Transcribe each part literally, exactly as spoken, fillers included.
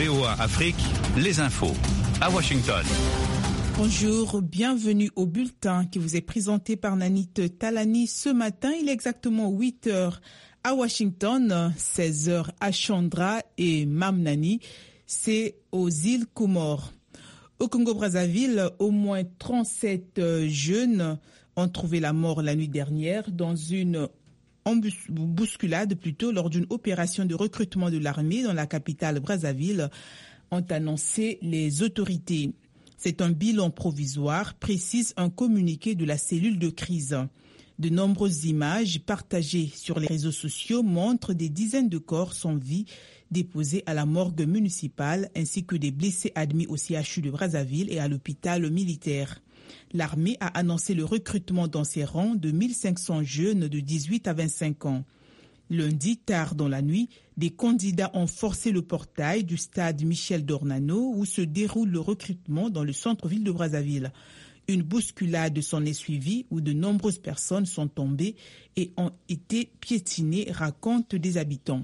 V O A Afrique, les infos. À Washington. Bonjour, bienvenue au bulletin qui vous est présenté par Nanit Talani. Ce matin, il est exactement huit heures à Washington, seize heures à Chandra et Mamnani, c'est aux îles Comores. Au Congo-Brazzaville, au moins trente-sept jeunes ont trouvé la mort la nuit dernière dans une bousculade plutôt lors d'une opération de recrutement de l'armée dans la capitale Brazzaville, ont annoncé les autorités. C'est un bilan provisoire, précise un communiqué de la cellule de crise. De nombreuses images partagées sur les réseaux sociaux montrent des dizaines de corps sans vie déposés à la morgue municipale ainsi que des blessés admis au C H U de Brazzaville et à l'hôpital militaire. L'armée a annoncé le recrutement dans ses rangs de mille cinq cents jeunes de dix-huit à vingt-cinq ans. Lundi, tard dans la nuit, des candidats ont forcé le portail du stade Michel Dornano où se déroule le recrutement dans le centre-ville de Brazzaville. Une bousculade s'en est suivie où de nombreuses personnes sont tombées et ont été piétinées, racontent des habitants.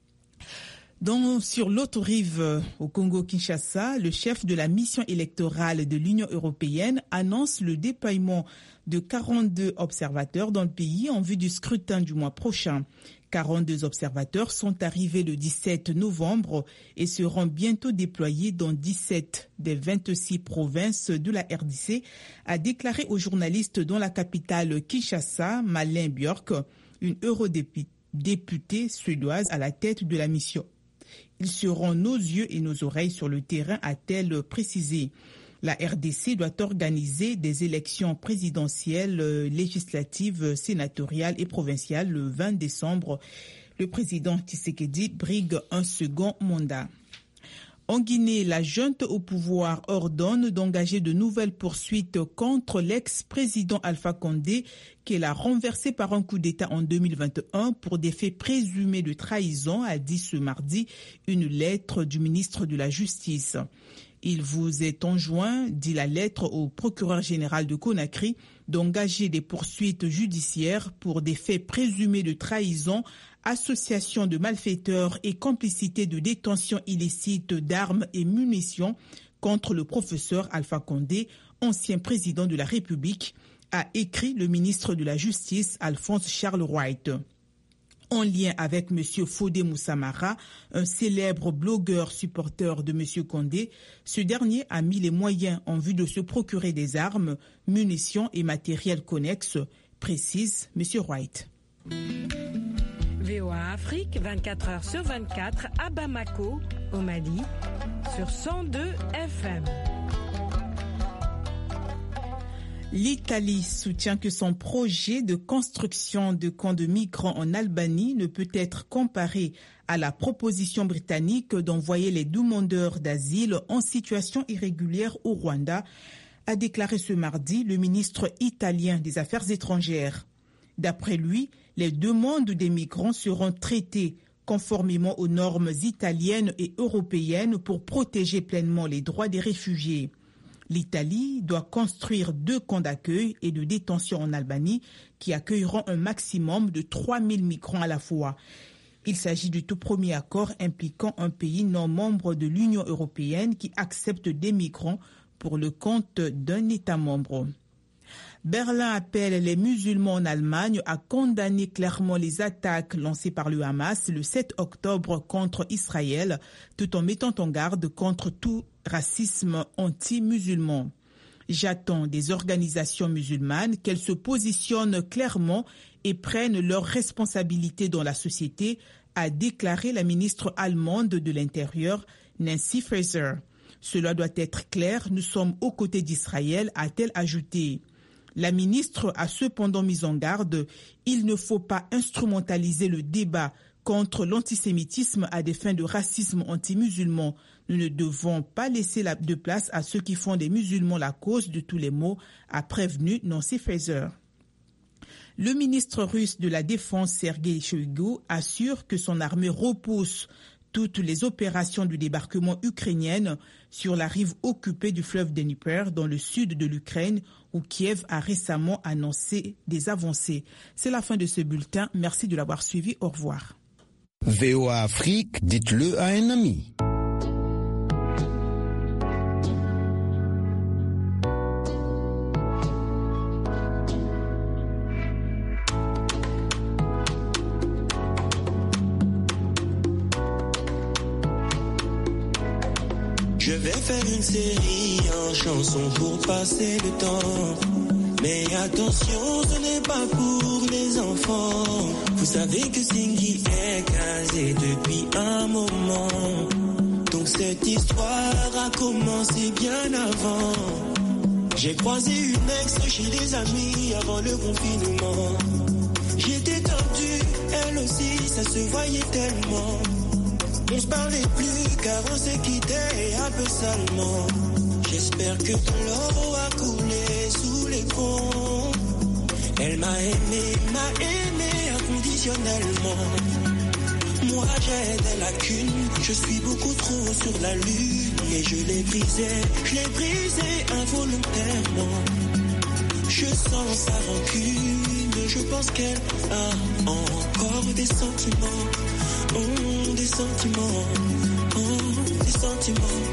Donc, sur l'autre rive, au Congo-Kinshasa, le chef de la mission électorale de l'Union européenne annonce le déploiement de quarante-deux observateurs dans le pays en vue du scrutin du mois prochain. quarante-deux observateurs sont arrivés le dix-sept novembre et seront bientôt déployés dans dix-sept des vingt-six provinces de la R D C, a déclaré aux journalistes dans la capitale Kinshasa, Malin Björk, une eurodéputée suédoise à la tête de la mission. Ils seront nos yeux et nos oreilles sur le terrain, a-t-elle précisé. La R D C doit organiser des élections présidentielles, législatives, sénatoriales et provinciales le vingt décembre. Le président Tshisekedi brigue un second mandat. En Guinée, la junte au pouvoir ordonne d'engager de nouvelles poursuites contre l'ex-président Alpha Condé, qu'elle a renversé par un coup d'État en deux mille vingt et un pour des faits présumés de trahison, a dit ce mardi une lettre du ministre de la Justice. Il vous est enjoint, dit la lettre au procureur général de Conakry, d'engager des poursuites judiciaires pour des faits présumés de trahison, association de malfaiteurs et complicité de détention illicite d'armes et munitions contre le professeur Alpha Condé, ancien président de la République, a écrit le ministre de la Justice Alphonse Charles Wright. En lien avec M. Fodé Moussamara, un célèbre blogueur supporter de M. Condé, ce dernier a mis les moyens en vue de se procurer des armes, munitions et matériel connexe, précise M. Wright. V O A Afrique, vingt-quatre heures sur vingt-quatre, à Bamako, au Mali, sur cent deux F M. L'Italie soutient que son projet de construction de camps de migrants en Albanie ne peut être comparé à la proposition britannique d'envoyer les demandeurs d'asile en situation irrégulière au Rwanda, a déclaré ce mardi le ministre italien des Affaires étrangères. D'après lui, les demandes des migrants seront traitées conformément aux normes italiennes et européennes pour protéger pleinement les droits des réfugiés. L'Italie doit construire deux camps d'accueil et de détention en Albanie qui accueilleront un maximum de trois mille migrants à la fois. Il s'agit du tout premier accord impliquant un pays non membre de l'Union européenne qui accepte des migrants pour le compte d'un État membre. Berlin appelle les musulmans en Allemagne à condamner clairement les attaques lancées par le Hamas le sept octobre contre Israël, tout en mettant en garde contre tout racisme anti-musulman. J'attends des organisations musulmanes qu'elles se positionnent clairement et prennent leurs responsabilités dans la société, a déclaré la ministre allemande de l'Intérieur, Nancy Faeser. Cela doit être clair, nous sommes aux côtés d'Israël, a-t-elle ajouté. La ministre a cependant mis en garde, il ne faut pas instrumentaliser le débat contre l'antisémitisme à des fins de racisme anti-musulman. Nous ne devons pas laisser de place à ceux qui font des musulmans la cause de tous les maux, a prévenu Nancy Faeser. Le ministre russe de la Défense, Sergei Shoigu, assure que son armée repousse toutes les opérations du débarquement ukrainienne sur la rive occupée du fleuve Dnieper dans le sud de l'Ukraine où Kiev a récemment annoncé des avancées. C'est la fin de ce bulletin. Merci de l'avoir suivi. Au revoir. V O A Afrique, dites-le à un ami. vais faire une série en chansons pour passer le temps. Mais attention, ce n'est pas pour les enfants. Vous savez que Singhi est casé depuis un moment. Donc cette histoire a commencé bien avant. J'ai croisé une ex chez des amis avant le confinement. J'étais tendue, elle aussi, ça se voyait tellement. On se parlait plus car on s'est quitté un peu salement. J'espère que l'eau a coulé sous les ponts. Elle m'a aimé, m'a aimé inconditionnellement. Moi j'ai des lacunes, je suis beaucoup trop sur la lune. Et je l'ai brisé, je l'ai brisé involontairement. Je sens sa rancune, je pense qu'elle a encore des sentiments. Oh, des sentiments, oh, des sentiments.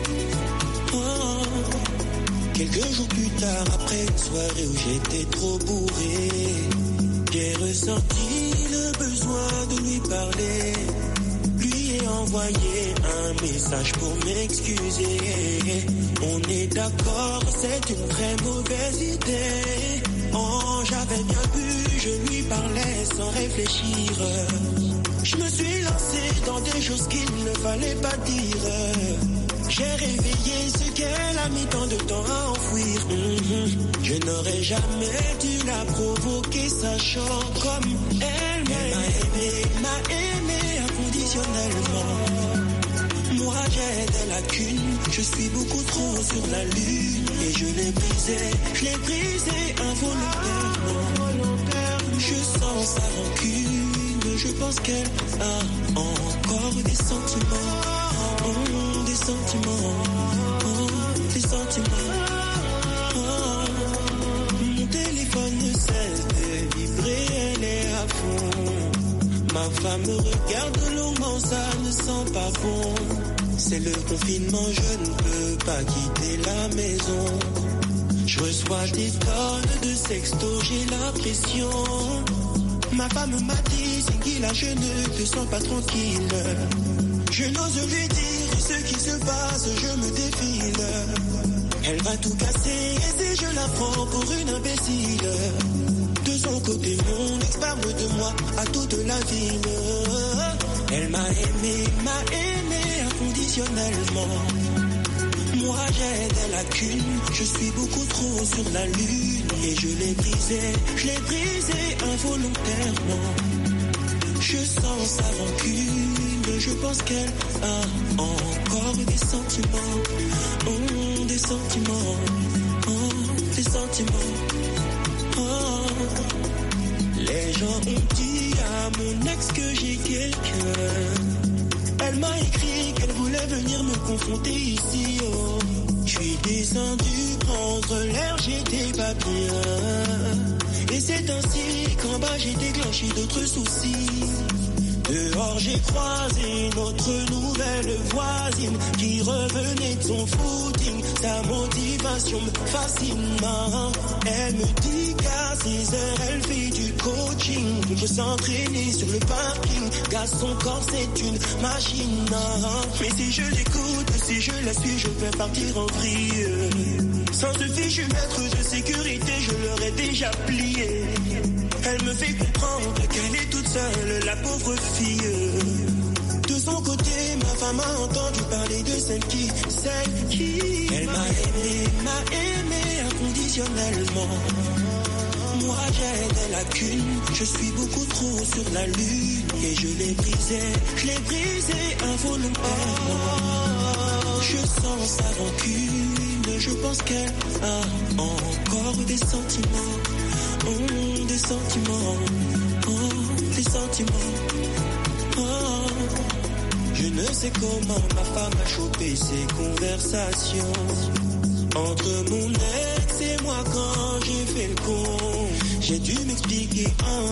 Oh. Quelques jours plus tard, après une soirée où j'étais trop bourré, j'ai ressenti le besoin de lui parler. Lui ai envoyé un message pour m'excuser. On est d'accord, c'est une très mauvaise idée. Oh, j'avais bien vu, je lui parlais sans réfléchir. Je me suis lancé dans des choses qu'il ne fallait pas dire. J'ai réveillé ce qu'elle a mis tant de temps à enfouir. Mm-hmm. Je n'aurais jamais dû la provoquer, sachant comme elle m'a aimé, m'a aimé inconditionnellement. Moi j'ai des lacunes, je suis beaucoup trop sur la lune. Et je l'ai brisé, je l'ai brisé involontairement. Je sens sa rancune, je pense qu'elle a encore des sentiments. Oh, des sentiments, oh, des sentiments. Oh, mon téléphone ne cesse de vibrer, elle est à fond. Ma femme me regarde longuement, ça ne sent pas bon. C'est le confinement, je ne peux pas quitter la maison. Je reçois des tonnes de sextos, j'ai la pression. Ma femme m'a dit, c'est qu'il a, je ne te sens pas tranquille. Je n'ose lui dire ce qui se passe, je me défile. Elle va tout casser et si je la prends pour une imbécile. De son côté, mon ex parle de moi à toute la ville. Elle m'a aimé, m'a aimé inconditionnellement. Moi j'ai des lacunes, je suis beaucoup trop sur la lune. Et je l'ai brisé, je l'ai brisé involontairement. Je sens sa rancune, je pense qu'elle a encore des sentiments. Oh, des sentiments, oh, des sentiments. Oh. Les gens ont dit à mon ex que j'ai quelqu'un. Elle m'a écrit qu'elle voulait venir me confronter ici. Oh. Je suis descendu prendre l'air, j'étais pas bien. Et c'est ainsi qu'en bas j'ai déclenché d'autres soucis. Dehors j'ai croisé notre nouvelle voisine qui revenait de son footing. Sa motivation me fascine. Elle me dit qu'à six heures elle fait du coaching. On peut s'entraîner sur le parking, car son corps c'est une machine. Mais si je l'écoute, si je la suis, je peux partir en vrille. Sans ce fichu maître de sécurité, je l'aurais déjà plié. Elle me fait comprendre qu'elle est toute seule, la pauvre fille. De son côté, ma femme a entendu parler de celle qui, celle qui. Elle m'a aimé, m'a aimé inconditionnellement. Moi j'ai des lacunes, je suis beaucoup trop sur la lune. Et je l'ai brisé, je l'ai brisé involontairement. Je sens sa rancune, je pense qu'elle a encore des sentiments. Oh, des sentiments, oh, des sentiments. Oh. Je ne sais comment ma femme a chopé ces conversations entre mon ex et moi quand j'ai fait le con. J'ai dû m'expliquer en